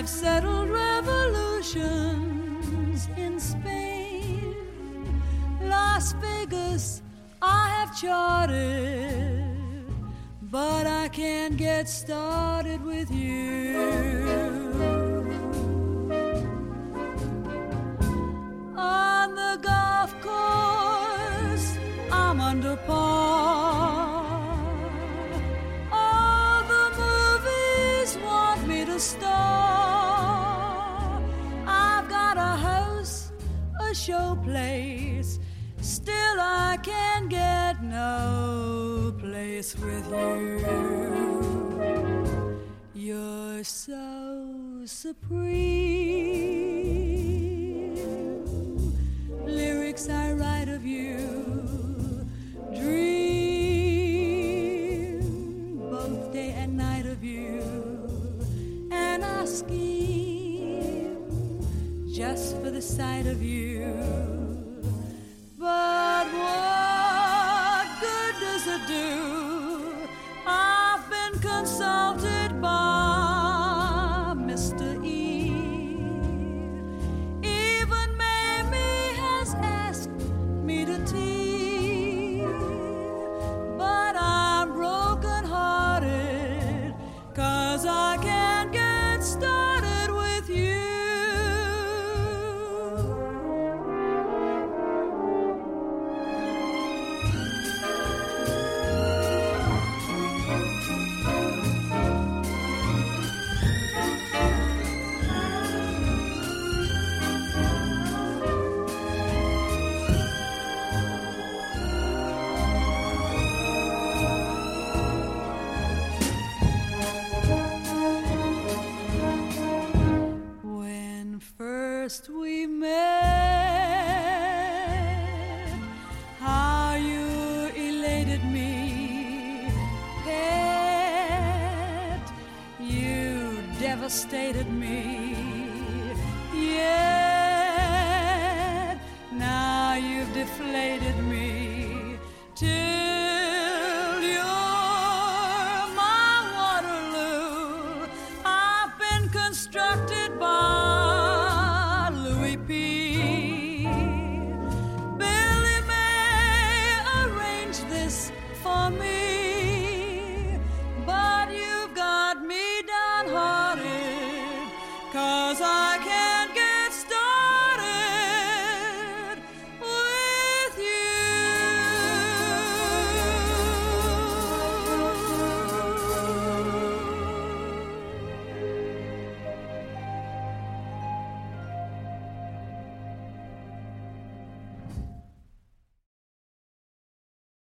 I've settled revolutions in Spain, Las Vegas I have charted, but I can't get started with you. On the golf course, I'm under par. All the movies want me to star. I've got a house, a show place, still I can't get no place with you. You're so supreme. Lyrics I write of you, dream both day and night of you, and I scheme just for the sight of you. But what good does it do? I've been consulted by Mr. E. Even Mamie has asked me to tea. But I'm broken-hearted, 'cause I can't get started with you. First we met, how you elated me, pet, you devastated me, yet now you've deflated me.